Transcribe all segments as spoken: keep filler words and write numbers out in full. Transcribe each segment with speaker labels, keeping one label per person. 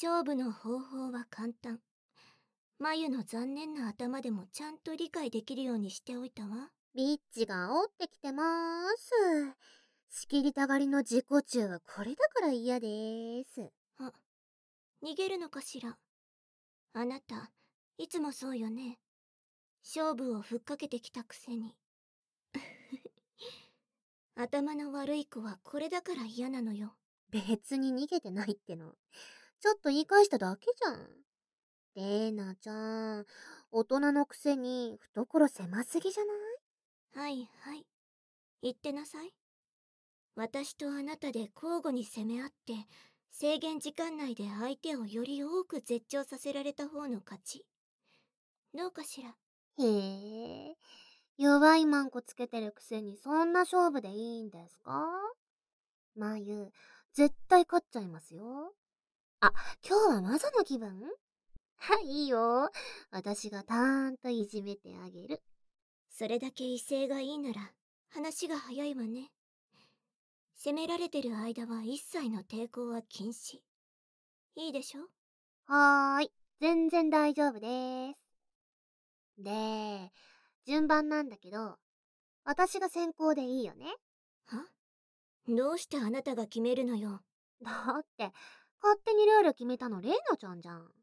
Speaker 1: 勝負の方法は簡単。眉の残念な頭でもちゃんと理解できるようにしておいたわ。
Speaker 2: ビッチが煽ってきてまーす。仕切りたがりの自己中はこれだから嫌でーす。
Speaker 1: あ、逃げるのかしら。あなた、いつもそうよね。勝負をふっかけてきたくせに。頭の悪い子はこれだから嫌なのよ。
Speaker 2: 別に逃げてないっての。ちょっと言い返しただけじゃん。レーナちゃん、大人のくせに懐狭すぎじゃない？
Speaker 1: はいはい。言ってなさい。私とあなたで交互に攻め合って、制限時間内で相手をより多く絶頂させられた方の勝ち。どうかしら。
Speaker 2: へえ、弱いマンコつけてるくせにそんな勝負でいいんですか？まゆ、絶対勝っちゃいますよ。あ、今日はマザの気分？はい、いいよ。私がたーんといじめてあげる。
Speaker 1: それだけ威勢がいいなら、話が早いわね。攻められてる間は一切の抵抗は禁止。いいでしょ？
Speaker 2: はーい、全然大丈夫でーす。で、順番なんだけど、私が先行でいいよね？
Speaker 1: は？どうしてあなたが決めるのよ。
Speaker 2: だって、勝手にルール決めたのレイナちゃんじゃん。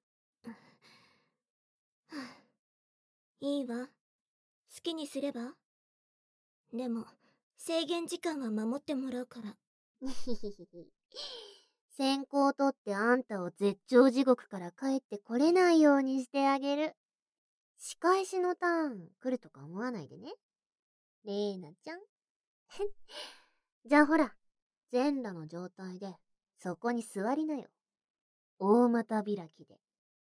Speaker 1: いいわ。好きにすれば？でも、制限時間は守ってもらうから。
Speaker 2: 先行取ってあんたを絶頂地獄から帰ってこれないようにしてあげる。仕返しのターン来るとか思わないでね。レイナちゃん。じゃあほら、全裸の状態で、そこに座りなよ。大股開きで。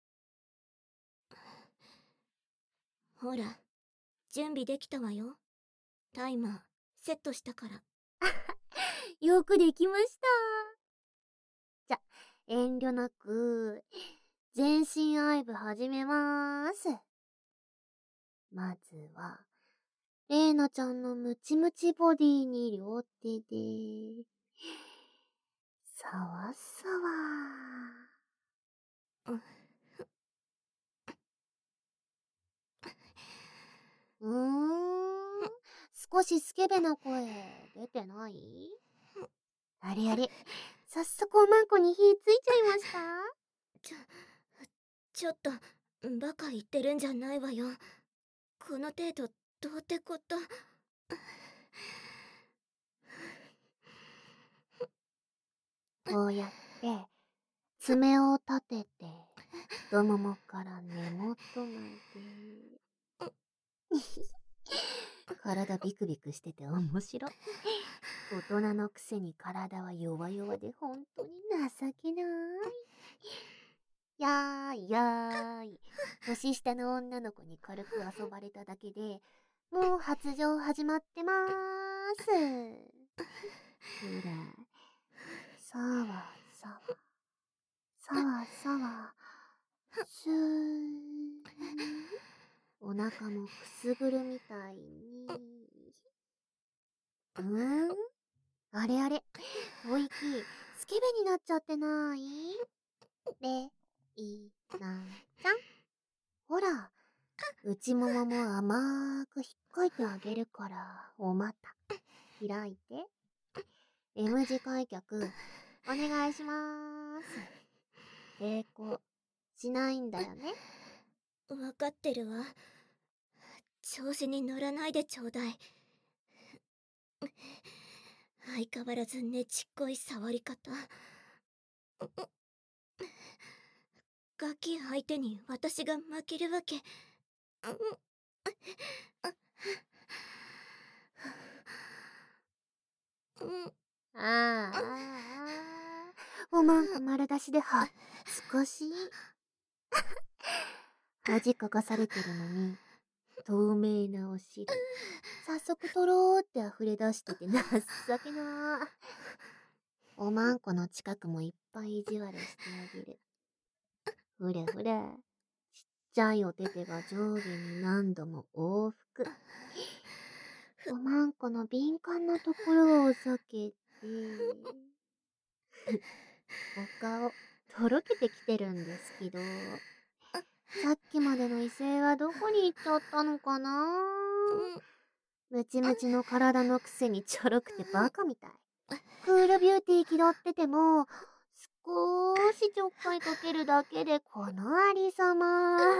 Speaker 1: ほら、準備できたわよ。タイマー、セットしたから。
Speaker 2: よくできました。じゃ、遠慮なく、全身アイブ始めまーす。まずは、レイナちゃんのムチムチボディに両手で、さわさわ。うーん、少しスケベな声出てない？あれあれ、早速おまんこに火ついちゃいました？
Speaker 1: ちょ、ちょっと、バカ言ってるんじゃないわよ。この程度、どうってこと。
Speaker 2: こうやって、爪を立てて、太ももから根元まで。体ビクビクしてて面白い。大人のくせに体は弱々で本当に情けない。やーいやーい。年下の女の子に軽く遊ばれただけで、もう発情始まってまーす。ほら、さわさわ、さわさわ、すー。お腹もくすぐるみたいに。うーん？あれあれ、吐息、スケベになっちゃってない？レイナちゃん。ほら、内ももも甘ーく引っかいてあげるから、お股、開いて。M 字開脚、お願いしまーす。抵抗、しないんだよね。
Speaker 1: わかってるわ。調子に乗らないでちょうだい。相変わらずねちっこい触り方。ガキ相手に私が負けるわけ。
Speaker 2: あーあーあー、おまんこ丸出しではっつかしい。恥かかされてるのに、透明なお汁、早速とろーって溢れ出してて情けなー。おまんこの近くもいっぱい意地悪してあげる。ふれふれ、ちっちゃいお手手が上下に何度も往復。おまんこの敏感なところを避けて、お顔、 とろけてきてるんですけど、さっきまでの威勢はどこに行っちゃったのかな。ムチムチの体のくせにちょろくてバカみたい。クールビューティー気取ってても、少しちょっかいかけるだけでこのありさま。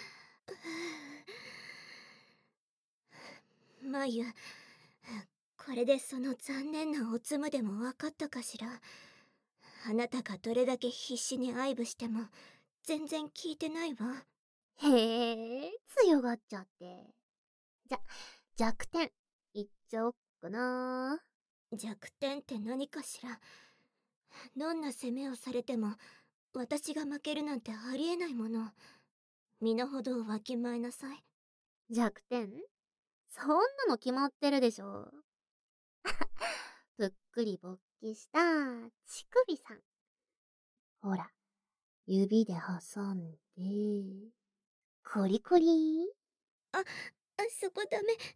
Speaker 1: まゆ、これでその残念なおつむでも分かったかしら。あなたがどれだけ必死に愛撫しても全然聞いてないわ。
Speaker 2: へえ、強がっちゃって。じゃ、弱点、言っちゃおっかな。
Speaker 1: 弱点って何かしら。どんな攻めをされても私が負けるなんてありえないもの。身の程をわきまえなさい。
Speaker 2: 弱点？そんなの決まってるでしょ。ぷっくり勃起した乳首さん。ほら、指で挟んで、コリコリ。
Speaker 1: あ、あそこダメ。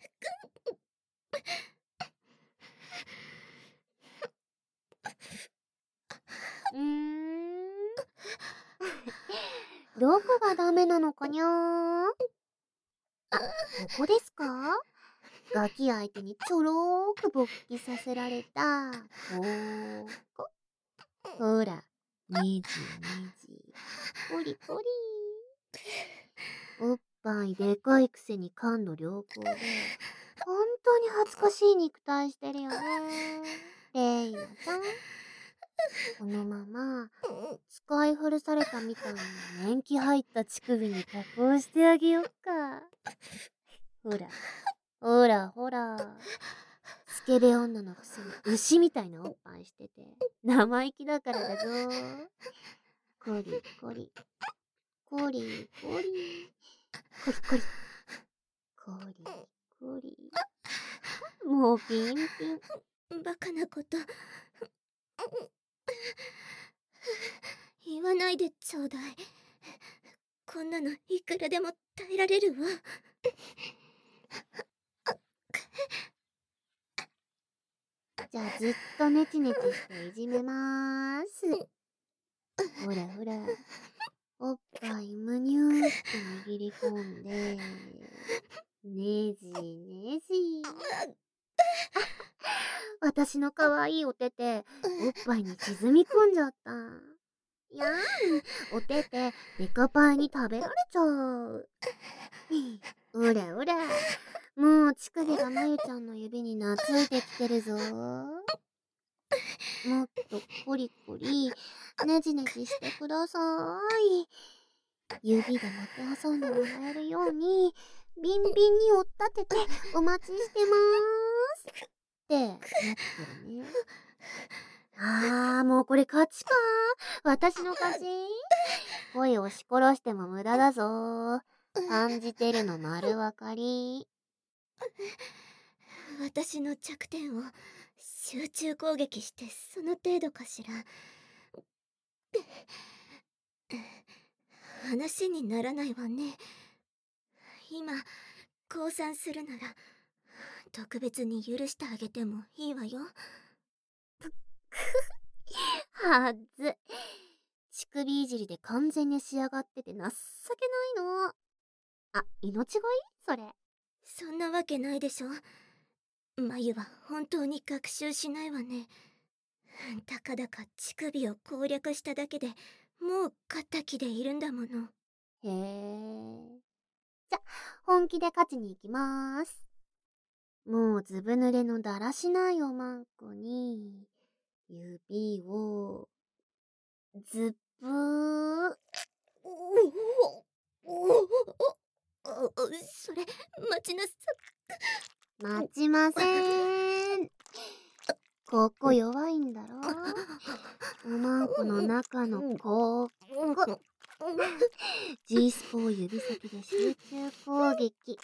Speaker 2: うーん。どこがダメなのかにゃー。あ、ここですか？ガキ相手にちょろーく勃起させられた、ここ。ほら、ねじねじ、コリコリ。おっぱいでかいくせに感度良好で、本当に恥ずかしい肉体してるよね。レイナちゃん。このまま、使い古されたみたいに年季入った乳首に加工してあげよっか。ほら、ほらほら。スケベ女のくせに牛みたいなおっぱいしてて、生意気だからだぞ。コリコリ、コリコリ、コリコリ、コリコリ。もうピンピン。
Speaker 1: バカなこと。言わないでちょうだい。こんなのいくらでも耐えられるわ。
Speaker 2: じゃあずっとネチネチしていじめまーす。ほらほら、おっぱいむにゅーって握り込んで、ねじねじ。私の可愛いお手手、おっぱいに沈み込んじゃった。やーん、お手手、デカパイに食べられちゃう。うらうら、もう乳首がまゆちゃんの指に懐いてきてるぞ。もっとコリコリ、ねじねじしてください。指でもて挟んでもらえるように、ビンビンに追っ立ててお待ちしてまーす。ってなってるね。あー、もうこれ勝ちかー。私の勝ち。声を押し殺しても無駄だぞー。感じてるの丸分かり。
Speaker 1: 私の弱点を集中攻撃してその程度かしら。話にならないわね。今降参するなら特別に許してあげてもいいわよ。
Speaker 2: はず。乳首いじりで完全に仕上がってて情けないの。あ、命乞いそれ。
Speaker 1: そんなわけないでしょ。まゆは本当に学習しないわね。たかだか乳首を攻略しただけでもう勝った気でいるんだもの。
Speaker 2: へえ。じゃ、本気で勝ちに行きまーす。もうずぶ濡れのだらしないおまんこに、指を、ずっぷー。
Speaker 1: それ待ちなさ。
Speaker 2: 待ちませーん。ここ弱いんだろ。おまんこの中のここ。G スポを指先で集中攻撃。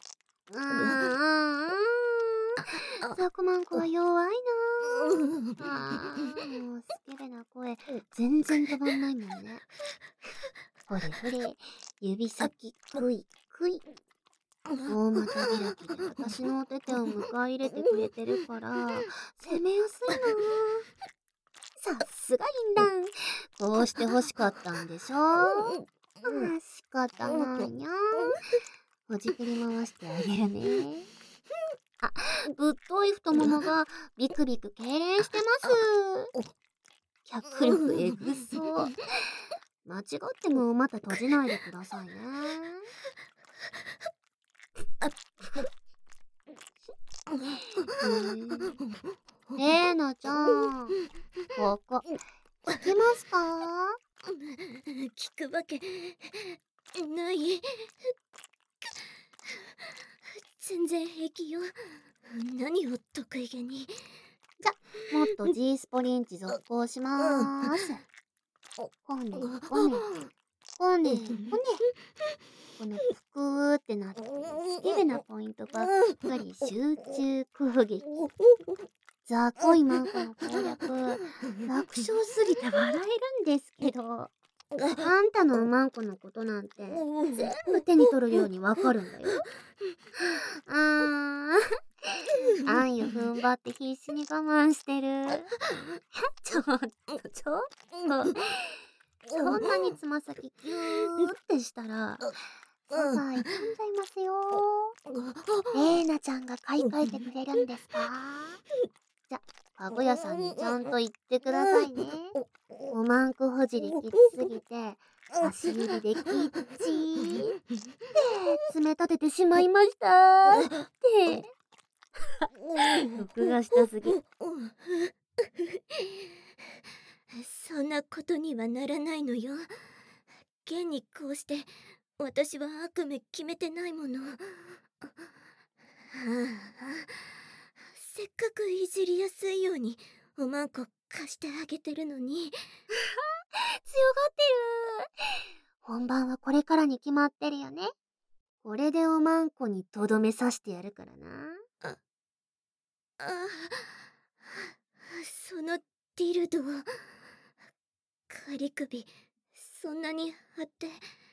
Speaker 2: ああ、そこまんこは弱いな。ああ、もうスケベな声全然止まんないもんね。ほれほれ、指先クイクイ。大股開きで私のお手手を迎え入れてくれてるから攻めやすいな。 さすがインラン。こうして欲しかったんでしょ。あー、仕方ないにゃ。ほじくり回してあげるね。あ、ぶっとい太ももがビクビク痙攣してます。脚力えぐそう。間違ってもまた閉じないでくださいね。レーナちゃん、ここ、聞きますか？
Speaker 1: 聞くわけない。全然平気よ。何を得意げに。
Speaker 2: じゃ、もっと G スポリンチ続行しまーす。こねこね、こねこね。このぷくーってなってスキルなポイントばっかり集中攻撃。ザコいマンコの攻略、楽勝すぎて笑えるんですけど、あんたのマンコのことなんて全部手に取るようにわかるんだよ。あー、あんよ踏ん張って必死に我慢してる。ちょっと、ちょっと。そんなにつま先ギューってしたら、ソファー傷んじゃいますよ。レーナちゃんが買い替えてくれるんですか？じゃ、家具屋さんにちゃんと言ってくださいね。おまんこほじりきつすぎて、足指できっちーって爪立ててしまいましたーって。録画したすぎ。
Speaker 1: そんなことにはならないのよ。現にこうして私は悪夢決めてないもの。はあ、せっかくいじりやすいようにおまんこ貸してあげてるのに。
Speaker 2: 強がってる。本番はこれからに決まってるよね。これでおまんこにとどめさしてやるからな。
Speaker 1: あ、あ、そのディルド仮首そんなに貼って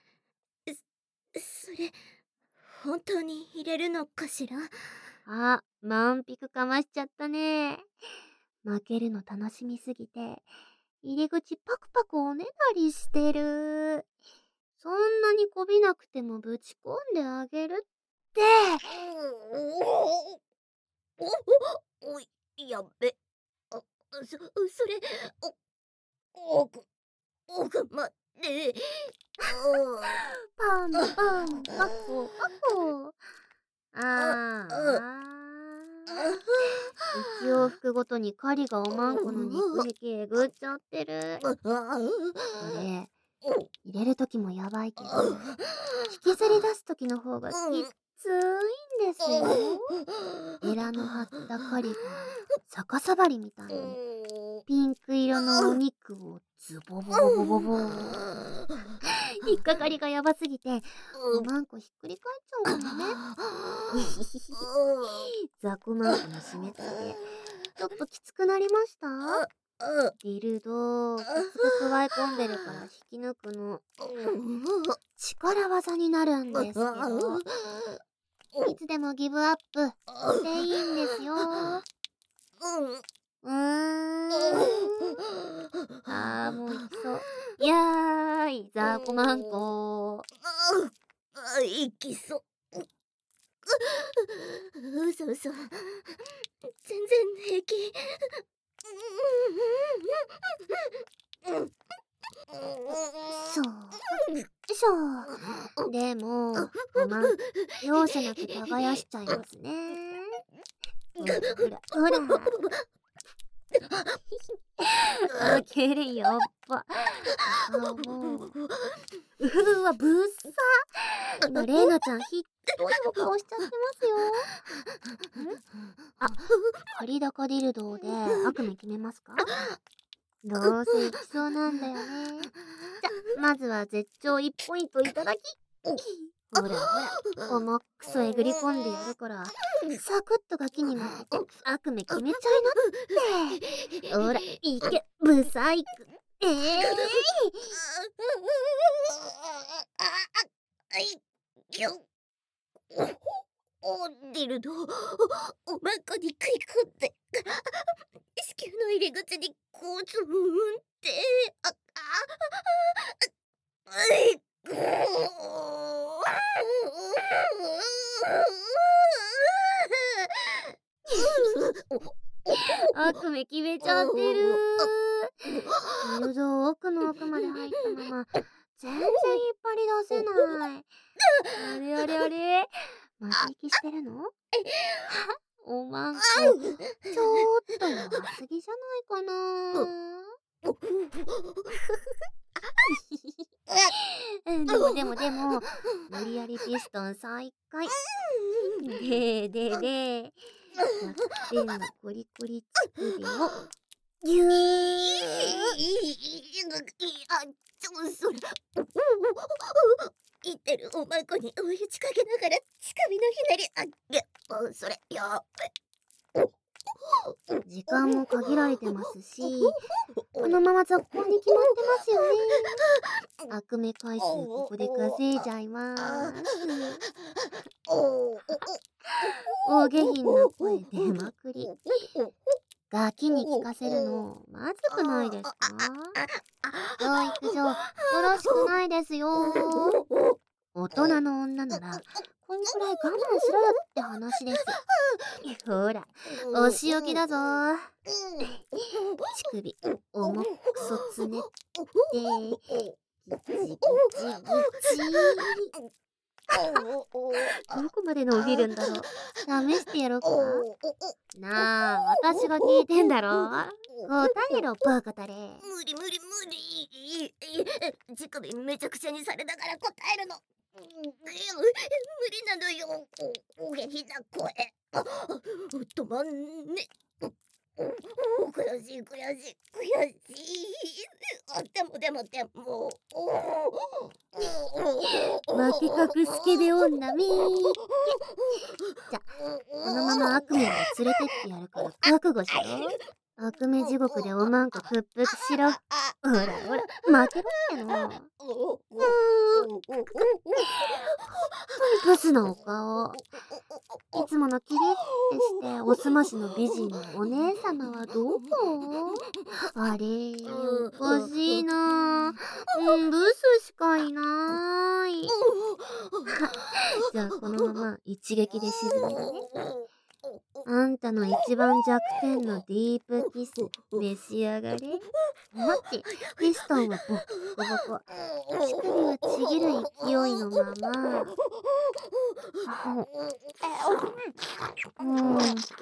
Speaker 1: それ本当に入れるのかしら？
Speaker 2: あ、満腹かましちゃったね。負けるの楽しみすぎて入り口パクパクおねだりしてる。そんなにこびなくてもぶち込んであげるって。
Speaker 1: おおおやべ。あ、そそれおおぐおぐまで。
Speaker 2: パンパンパコパコ。ああ。一往復ごとに狩りがおまんこの肉壁えぐっちゃってる。これ入れるときもやばいけど、引きずり出すときの方がきついんですよ。エラの張った狩りが逆さばりみたいにピンク色のお肉をズボボボボボボ。引っかかりがやばすぎておまんこひっくり返っちゃうもんね。ザコマンコの締め付けちょっときつくなりました？ディルドきつく加え込んでるから引き抜くの力技になるんですけど、いつでもギブアップしていいんですよ。うーん。あー、もういきそう。やーい、ザコマンコ。
Speaker 1: いきそう。うそ嘘。全然平気。
Speaker 2: そうそう。でもおまん容赦なく耕しちゃいますね。ほらほらほら。あ、けれやっば。あ、もう。うふわ、ぶっさ。今、レーナちゃん、ひっどいお顔しちゃってますよ。んあ、仮高ディルドで悪夢決めますか？どうせいきそうなんだよね。じゃ、まずは絶頂いちポイントいただき。ほらほら、重くそえぐり込んでやるから、サクッとガキに負けて悪夢決めちゃいなって。ほら、いけ、ブサイク。ええー、
Speaker 1: ディルドをおまんこに食い込んで、子宮の入り口にこうズーンって、あ、あ、あ、うい、ぐ
Speaker 2: 悪夢決めちゃってる。ディルドを奥の奥まで入ったまま、全然引っ張り出せない。あれあれあれまた息してるの？おまんこ、ちょっと弱すぎじゃないかな。でもでもでも、無理やりピストン再開。ででで、弱点のコリコリ乳首をぎゅー。
Speaker 1: あ、ちょ、それ、言ってるおまんこに追い打ちかけながら乳首のひねり、あ、いや、それ、やべ。
Speaker 2: 時間も限られてますし、このまま続行に決まってますよね。悪夢回数ここで稼いじゃいまーす。大下品な声出まくり。ガキに聞かせるのまずくないですか？教育上よろしくないですよ。大人の女ならこんくらい我慢しろよって話です。ほら、お仕置きだぞ。乳首重くそつねってギチギチギチ。どこまで伸びるんだろう。試してやろうか。なあ、私が聞いてんだろ。答えろ、バカタレ。
Speaker 1: 無理無理無理。乳首めちゃくちゃにされながら答えるの。無理なのよ。お下品な声。止まんね。悔しい悔しい悔しい。でもでもでも。
Speaker 2: 負け隠すけべ女みー。じゃ、このまま悪夢まで連れてってやるから覚悟しろ。悪夢地獄でおまんこ屈服しろ。ほらほら、負けろっての。本当にブスなお顔。いつものキリッてしておすましの美人のお姉様はどこ？あれ、おかしいな。うん、ブスしかいない。じゃあこのまま一撃で沈めるね。あんたの一番弱点のディープキス召し上がれ。待って、ピストンはボッコボコ。乳首はちぎる勢いのまま。うん。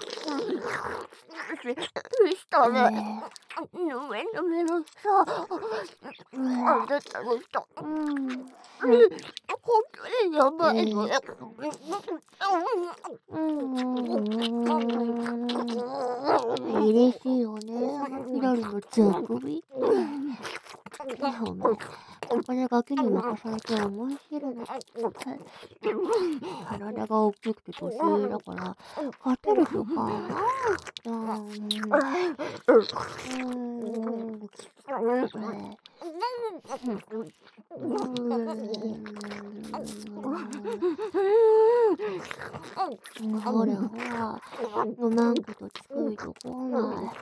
Speaker 1: したね。ぬめぬめのさ。あれだろさ。うん。本当にやばいのよ。
Speaker 2: 嬉しいお姉様ひらりの座首。お前、これガキに任されて思い知るの。体が大きくて年上だから、勝てるとか。うん。ほらほら、おまんこと乳首とこない。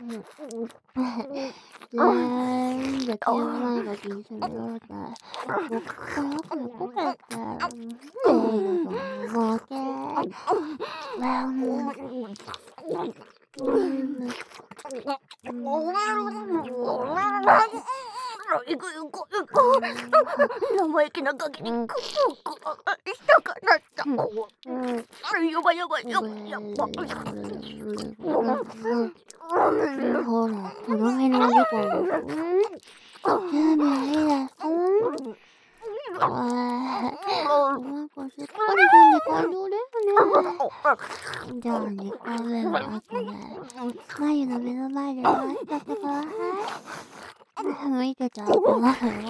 Speaker 2: 全部気のないガキに責められて、僕から悪夢こけて、デイルドの負け。
Speaker 1: 生意気なガキにしたかなった。やばいやばいやばいやばい。
Speaker 2: ほら、この辺の猫も。準備はいいですか？なんかしっかり準備完了ですね。じゃあにかいめの後で、眉の目の前で回しちゃってください。見てちゃいけますよ。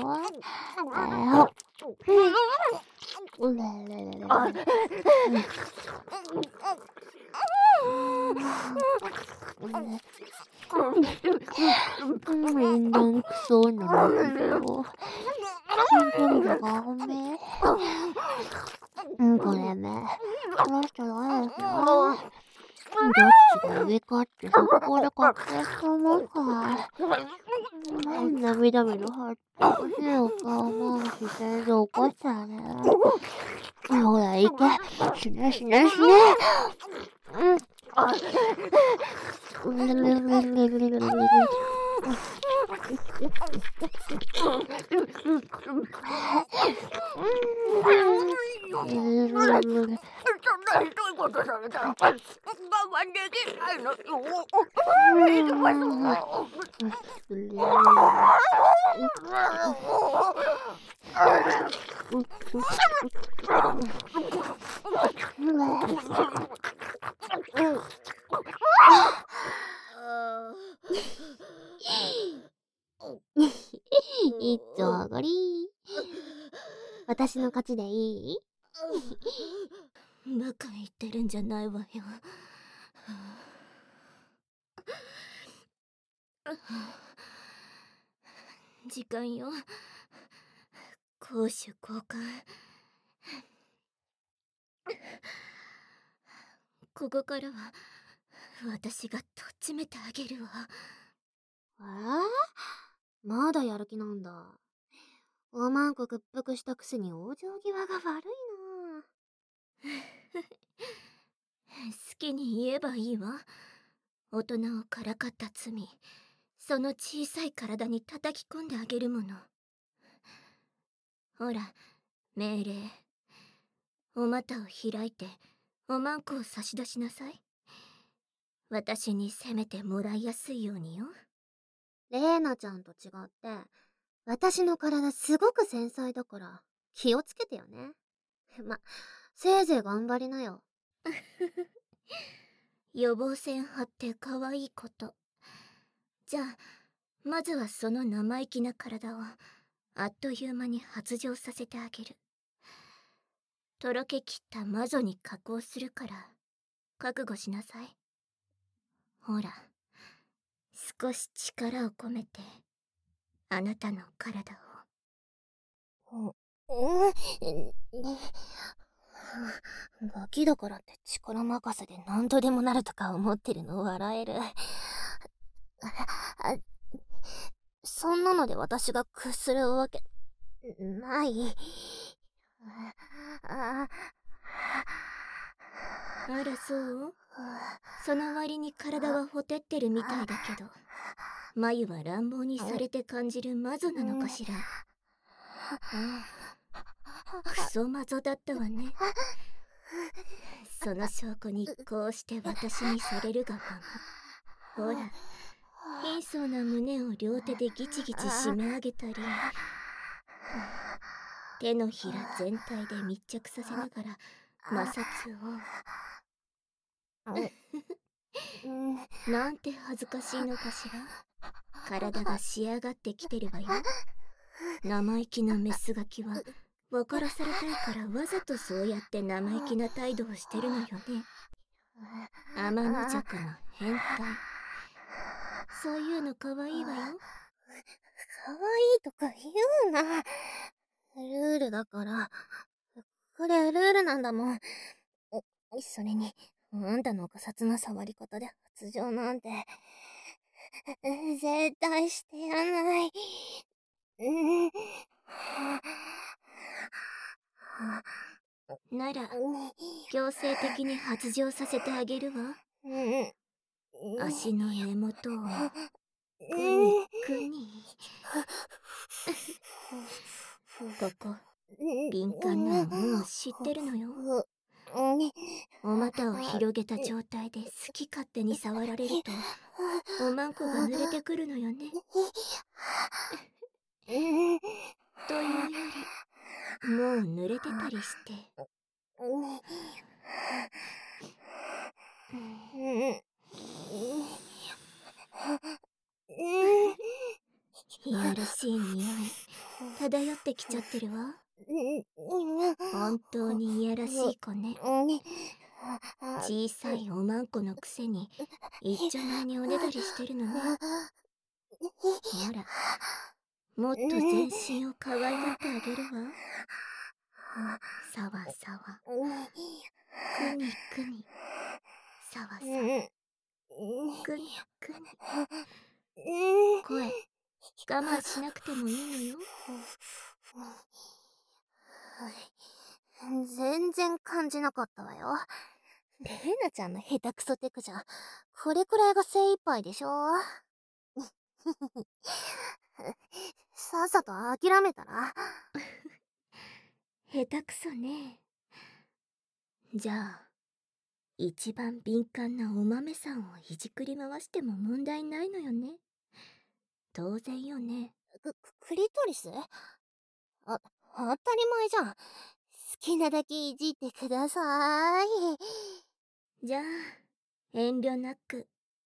Speaker 2: うれれれれれ。面倒くそうなんだけど。シンプルだが本命。 うん、これね。どうしたらいいですか？どっちが上かってそこで確定してますか？なんで涙目の入ったおかしいお顔も自然で起こしたらね。ほら、行け。死ね死ね死ね。うん。いっちょ上がり。私の勝ちでいい？
Speaker 1: バカ言ってるんじゃないわよ。時間よ。攻守交換。ここからは私がとっちめてあげるわ。
Speaker 2: えー、まだやる気なんだ。おまんこ屈服したくせに往生際が悪いな。
Speaker 1: 好きに言えばいいわ。大人をからかった罪、その小さい体に叩き込んであげるもの。ほら、命令。お股を開いておまんこを差し出しなさい。私に責めてもらいやすいようによ。
Speaker 2: レーナちゃんと違って私の体すごく繊細だから気をつけてよね。ま、せいぜい頑張りなよ。
Speaker 1: 予防線張って可愛いこと。じゃあまずはその生意気な体をあっという間に発情させてあげる。とろけきった魔女に加工するから覚悟しなさい。ほら、少し力を込めてあなたの体を。
Speaker 2: うん、ガキだからって力任せで何度でもなるとか思ってるの笑える。そんなので私が屈するわけない。
Speaker 1: あらそう？その割に体はほてってるみたいだけど、眉は乱暴にされて感じる魔女なのかしら。ああ、クソ魔女だったわね。その証拠にこうして私にされるがまま。ほら、貧相な胸を両手でギチギチ締め上げたり、手のひら全体で密着させながら摩擦を。なんて恥ずかしいのかしら。体が仕上がってきてるわよ。生意気なメスガキは分からされたいからわざとそうやって生意気な態度をしてるのよね。天の弱の変態。そういうの可愛いわよ。
Speaker 2: 可愛いとか言うな。ルールだから。これルールなんだもん。それに、あんたのがさつな触り方で発情なんて、絶対してやらない。
Speaker 1: なら、強制的に発情させてあげるわ。足の根元をくにくに。ここ敏感なのもう知ってるのよ。お股を広げた状態で好き勝手に触られるとおまんこが濡れてくるのよね。というよりもう濡れてたりして。いやらしい匂い漂ってきちゃってるわ。本当にいやらしい子ね。小さいおまんこのくせに一丁前におねだりしてるのね。ほら、もっと全身を可愛がってあげるわ。 さわさわ、
Speaker 2: うん
Speaker 1: くにくに、さわさわ、くにくに。声、我慢しなくてもいいのよ。
Speaker 2: 全然感じなかったわよ。レイナちゃんの下手くそテクじゃ、これくらいが精一杯でしょ。さっさと諦めたら。
Speaker 1: 下手くそね。じゃあ、一番敏感なお豆さんをいじくり回しても問題ないのよね。当然よね。
Speaker 2: ク、クリトリス？あ、当たり前じゃん。好きなだけいじってください。
Speaker 1: じゃあ、遠慮なく。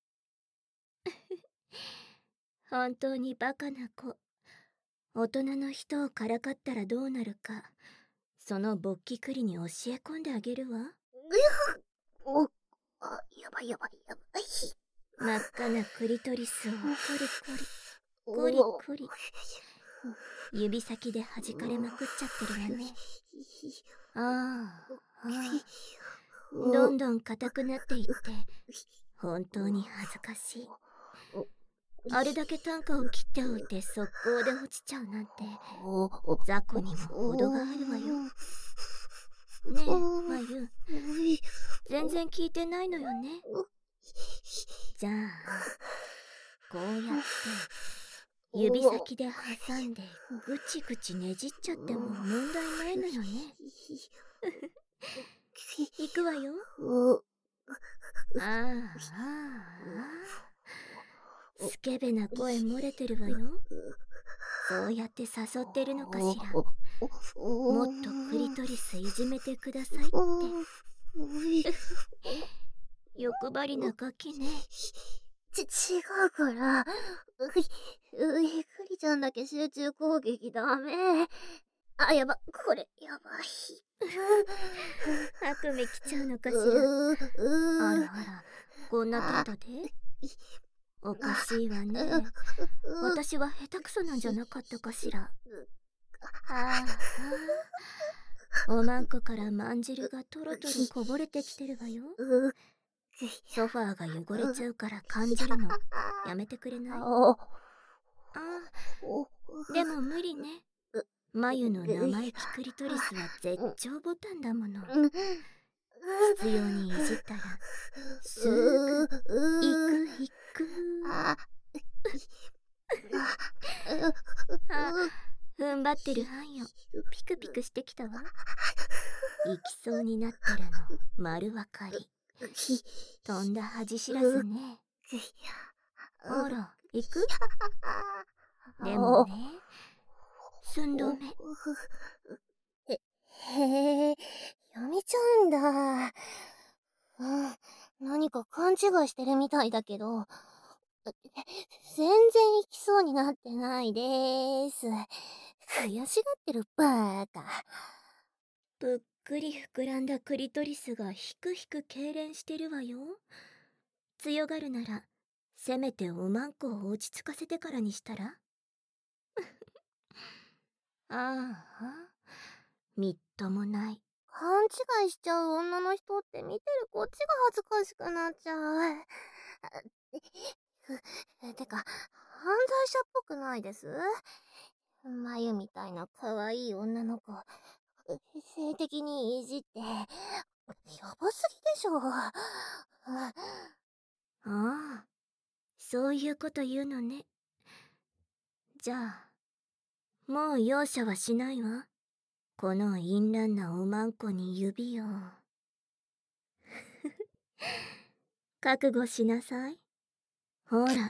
Speaker 1: 本当にバカな子。大人の人をからかったらどうなるか、その勃起栗に教え込んであげるわ。
Speaker 2: お、あ、やばいやばいやばい。
Speaker 1: 真っ赤なクリトリスをコリコリ、コリコリ。指先で弾かれまくっちゃってるわね。ああ、ああ。どんどん硬くなっていって、本当に恥ずかしい。あれだけ短歌を切っておいて速攻で落ちちゃうなんて、雑魚にも程があるわよ。ねえ、まゆ、全然聞いてないのよね。じゃあ、こうやって指先で挟んでぐちぐちねじっちゃっても問題ないのよね。いくわよ。ああ、ああ。スケベな声漏れてるわよ。そうやって誘ってるのかしら。もっとクリトリスいじめてくださいって。欲張りなガキね。
Speaker 2: ち、違うから。うひ、うひ、クリちゃんだけ集中攻撃ダメ。あ、やば、これ、やばい。
Speaker 1: 悪夢来ちゃうのかしら。あらあら、こんな程度で？おかしいわね。私は下手くそなんじゃなかったかしら。ああ、おまんこからまんじるがトロトロこぼれてきてるわよ。ソファーが汚れちゃうから感じるのやめてくれない？ああ、でも無理ね。眉の生意気クリトリスは絶頂ボタンだもの。必要にいじったらすぐいくいく。あ、踏ん張ってる範囲をピクピクしてきたわ。行きそうになってるの丸わかり。とんだ恥知らずね。あら、行く？でもね、寸止め。
Speaker 2: へ、へえ、読みちゃうんだ。うん、何か勘違いしてるみたいだけど、全然行きそうになってないでーす。悔しがってるバーカ。
Speaker 1: ぷっくり膨らんだクリトリスがひくひく痙攣してるわよ。強がるなら、せめておまんこを落ち着かせてからにしたら？ああ、みっともない。
Speaker 2: 勘違いしちゃう女の人って見てるこっちが恥ずかしくなっちゃう。てか、犯罪者っぽくないです？まゆみたいな可愛い女の子、性的にいじって、やばすぎでしょ。あ
Speaker 1: あ、そういうこと言うのね。じゃあ、もう容赦はしないわ。この淫乱なおまんこに指を。覚悟しなさい。ほら。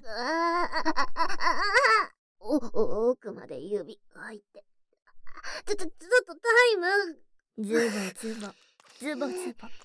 Speaker 2: お、お、奥まで指入って。ちょ、ちょ、ちょっとタイム。
Speaker 1: ズボズボ、ズボズボ。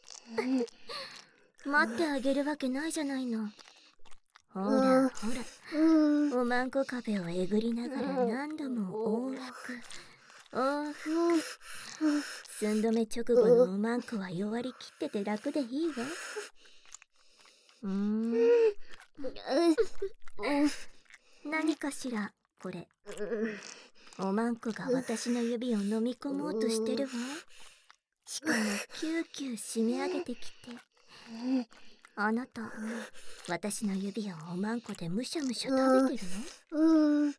Speaker 1: 待ってあげるわけないじゃないの。ほら、ほら。おまんこ壁をえぐりながら何度も往復。往復。寸止め直後のおまんこは弱りきってて楽でいいわ。うーん。何かしら、これ。 おまんこが私の指を飲み込もうとしてるわ。しかもキューキュー締め上げてきて。あなた、私の指をおまんこでむしゃむしゃ食べてるの？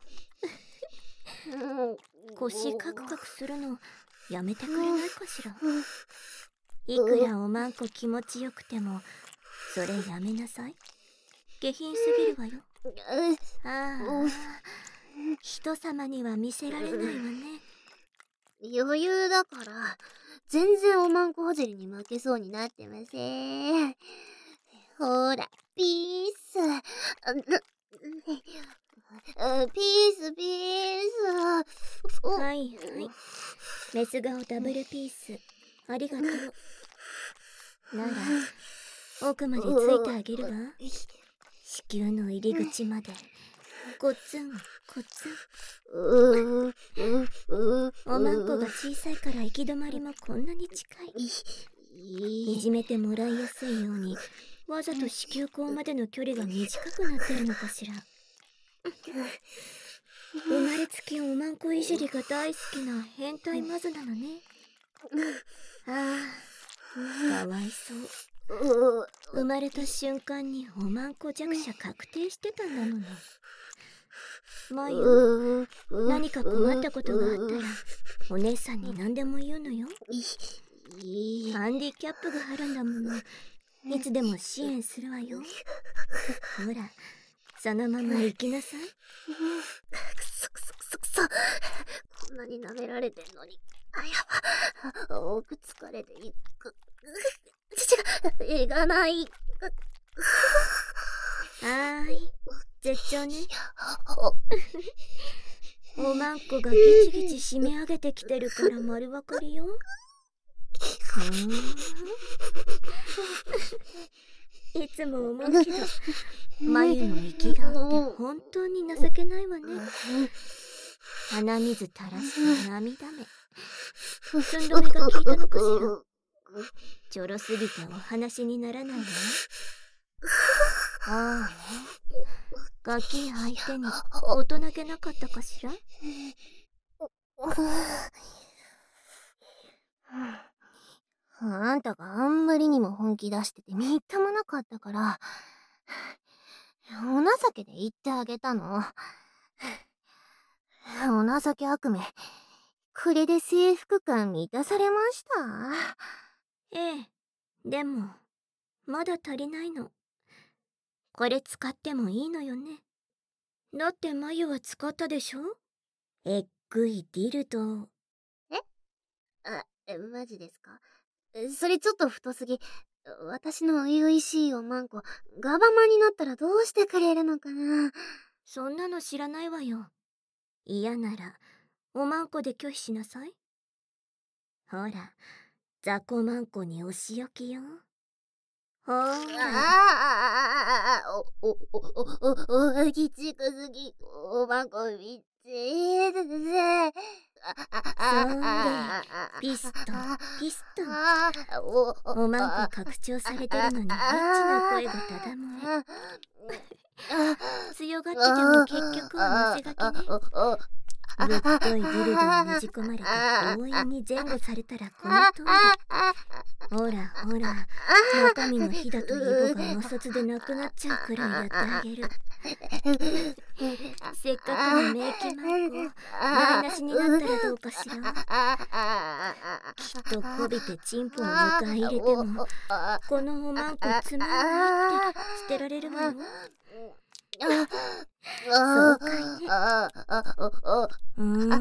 Speaker 1: 腰カクカクするのやめてくれないかしら。いくらおまんこ気持ちよくてもそれやめなさい。下品すぎるわよ。ああ、人様には見せられないわね。
Speaker 2: 余裕だから全然おまんこほじりに負けそうになってません。ほら、ピース。ピースピース。
Speaker 1: はいはい。メス顔ダブルピース。ありがとう。なら、奥までついてあげるわ。子宮の入り口まで。コツン、コツン。おまんこが小さいから行き止まりもこんなに近い。いじめてもらいやすいように、わざと子宮口までの距離が短くなってるのかしら。生まれつきおまんこいじりが大好きな変態マズなのね。ああ、かわいそう。生まれた瞬間におまんこ弱者確定してたんだもの。まゆ、何か困ったことがあったらお姉さんに何でも言うのよ。ハンディキャップがあるんだもの。いつでも支援するわよ。ほら、そのまま行きなさい。
Speaker 2: くそくそくそくそ。こんなに舐められてんのに。あ、やば。奥疲れていく。違う、いかない。
Speaker 1: はーい、絶頂ね。おまんこがギチギチ締め上げてきてるから丸分かりよ。ふーん。いつも思うけど、眉の息がって本当に情けないわね。鼻水垂らして涙目。寸止めが効いたのかしら。ちょろすぎてお話にならないわ。ああ、ガキ相手に大人げなかったかしら。
Speaker 2: あんたがあんまりにも本気出しててみっともなかったから、お情けで言ってあげたの。お情け悪名、これで征服感満たされました？
Speaker 1: ええ、でも、まだ足りないの。これ使ってもいいのよね。だって眉は使ったでしょ？えっぐいディルド。
Speaker 2: え？あ、マジですか？それちょっと太すぎ。私の初々しいおまんこ、ガバマになったらどうしてくれるのかな？
Speaker 1: そんなの知らないわよ。嫌なら、おまんこで拒否しなさい。ほら、雑魚まんこにお仕置きよ。ほーら。
Speaker 2: ああ、お、お、お、お、お、きちくすぎ、おまんこみっちーででで。
Speaker 1: そーれ、ピストン、ピストン。おまんこ拡張されてるのにエッチな声がただ漏れ。強がってても結局は混ぜがけね。ぶっといディルドをねじ込まれて強引に前後されたらこの通り。ほらほら、中身の火だとイボが摩擦でなくなっちゃうくらいやってあげる。せっかくの名器マンコ、台無しになったらどうかしら。きっとこびてチンポを迎え入れても、このおまんこつまんないって捨てられるわよ。そうかいね。うーん。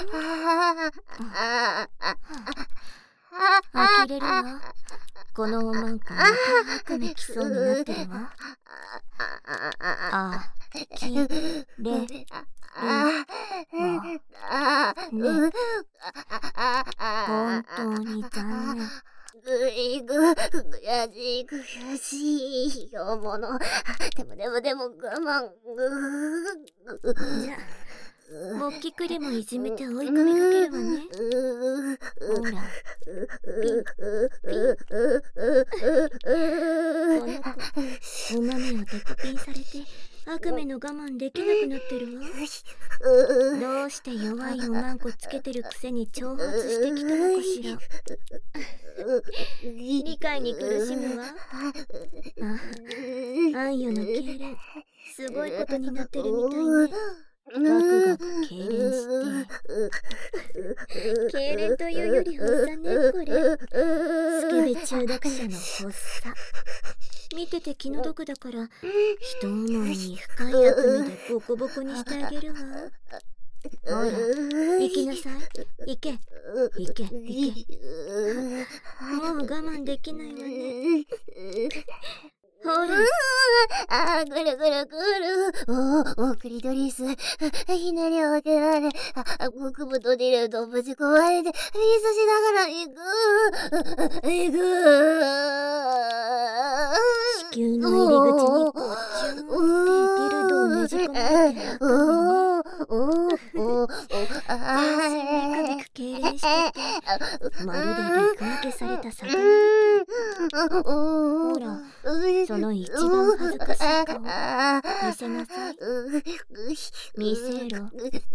Speaker 1: 呆れるわ。このおまんこまた悪夢きそうになってるわ。あ、き、れ、る、わ、ね。本当に残念。
Speaker 2: ぐいぐ、悔しい、悔しい、よもの。でもでもでも我慢、ぐ
Speaker 1: じゃあ、勃起クリもいじめて追い込みかけるわね。ほら、ピン、ピン。この子、お豆をデコピンされて悪夢の我慢できなくなってるわ。どうして弱いおまんこつけてるくせに挑発してきたのかしら。理解に苦しむわ。あ、あんよの痙攣、すごいことになってるみたいね。ガクガク痙攣して。痙攣というより発作ね、これ。スケベ中毒者の発作。見てて気の毒だから、一思いに深い悪夢でボコボコにしてあげるわ。ほら、行きなさい。行け。行け、行け。もう我慢できないわね。ほら。
Speaker 2: あー、ぐるぐるぐる。おー、おクリトリス。ひねりを開けられ、あ、極部と出るとぶち壊れて、ミスしながら行く。行く。
Speaker 1: 子宮の入り口にこう、チューンってディルドをねじ込まれてるわけね。
Speaker 2: おー、
Speaker 1: 全身ビクビク痙攣してて、まるで陸抜けされた魚みたい。ほら、その一番恥ずかしい顔、見せなさい。見せろ。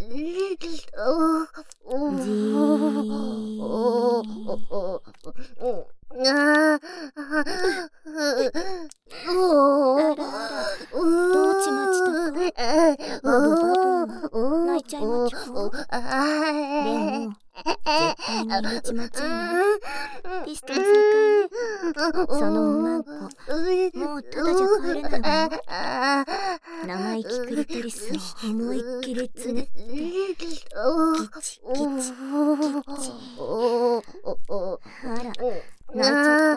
Speaker 1: じー。あらあら、どうちまちたか。バブバブ、泣いちゃいまちか。でも、絶対に入れちまっちゃうの。ピストン再開ね。そのおまんこ、もうただじゃ帰れないわよ。生意気クリトリスを思いっきりつねって、ギチギチ、ギチ。あら、泣いちゃった？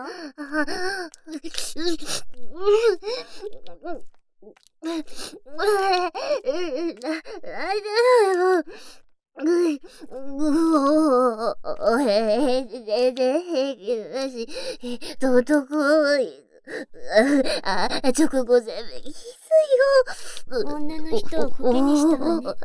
Speaker 2: ととこあ、直後全部きついよ。
Speaker 1: 女の人をコケにしたわね。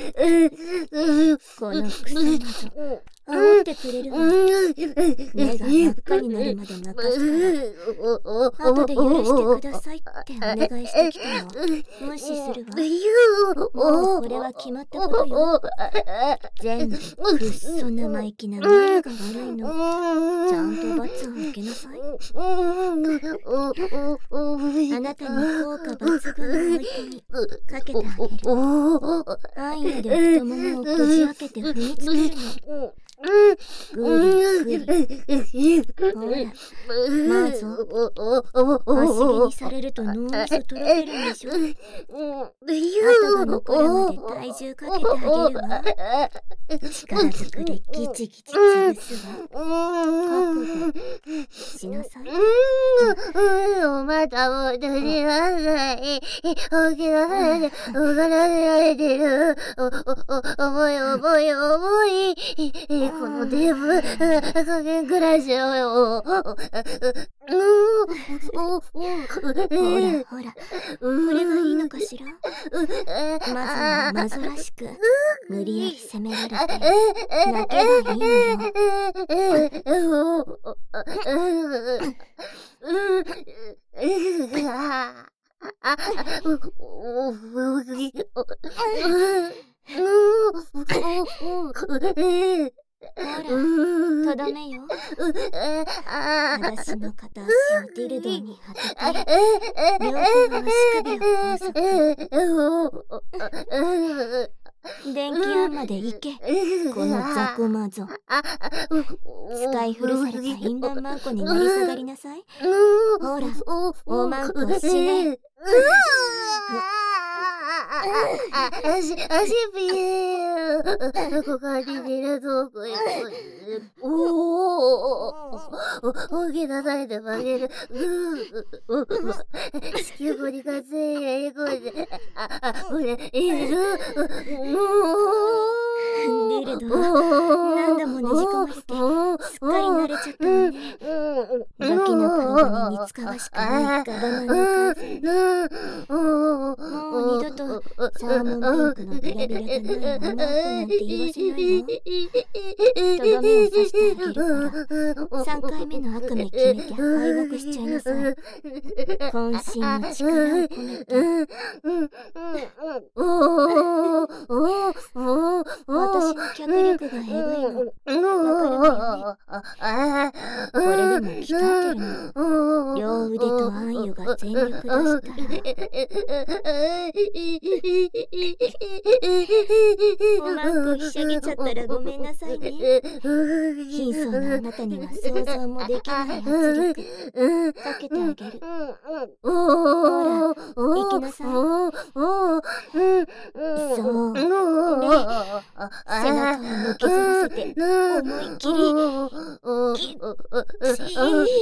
Speaker 1: このクソなど、煽ってくれるわ。目が真っ赤になるまで泣かすから、後で許してくださいってお願いしてきたの。無視するわ。もうこれは決まったことよ。全部くっそ生意気なマヤが悪いの。ちゃんと罰を受けなさい。あなたに効果抜群の追い込みかけてあげる。あんやで太ももをこじ開けて踏みつけるの。ぐりぐり。ほら、まず足毛にされると脳みそとろけるんでしょ。後が残るまで体重かけてあげるわ。力ずくでギチギチ潰すわ。覚悟しなさい。
Speaker 2: おまたもとりなさい。起きなさいでおからせられてる。お、お、重い重い重い。このデブ加減暮らしをよ。ほら
Speaker 1: ほら、これがいいのかしら。まずはマゾらしく無理やり責められて泣けばいいのよ。ほら、とどめよ。裸足の片足をディルドーに当てて、両手は足首を拘束。電気屋まで行け、このザコマゾ。使い古された淫乱マンコになり下がりなさい。ほら、おまんこ死ね。
Speaker 2: 足、足ピー。ここに出るとこ行く。おお、大きなさいで曲げる。うぅ。子宮骨が全員こいで。あ、これ、いる。もう。
Speaker 1: ディルドー、何度もねじ込まれて、すっかり慣れちゃったのね。ガキの体に似つかわしくないガバナの風。もう二度とサーモンピンクのビラビラがないおまんこなんて言わせないわ。とどめを刺してあげるから、三回目の悪夢決めて敗北しちゃいなさい。渾身の力を込めて。私の脚力がえぐいの。わかるわよね。これでも鍛えてるの。両腕とあんゆが全力出したら。おまんこひしゃげちゃったらごめんなさいね。貧相なあなたには想像もできない圧力かけてあげる。ほら、行きなさい。そうね。背中を抜きずらせて思いっきりギッチー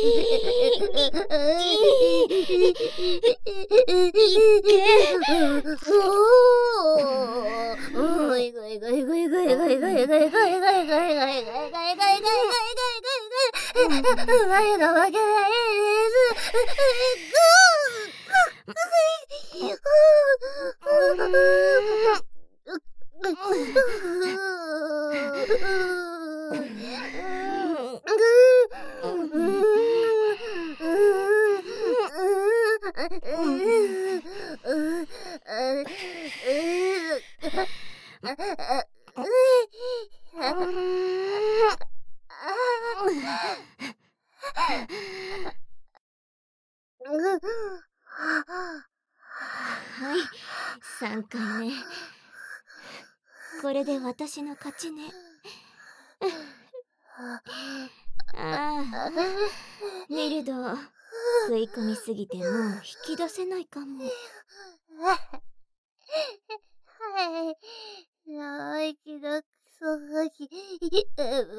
Speaker 1: はい、さんかいめ。これで私の勝ちね。ああ、ミルド、食い込みすぎてもう引き出せないかも。
Speaker 2: はい。息がくそがき、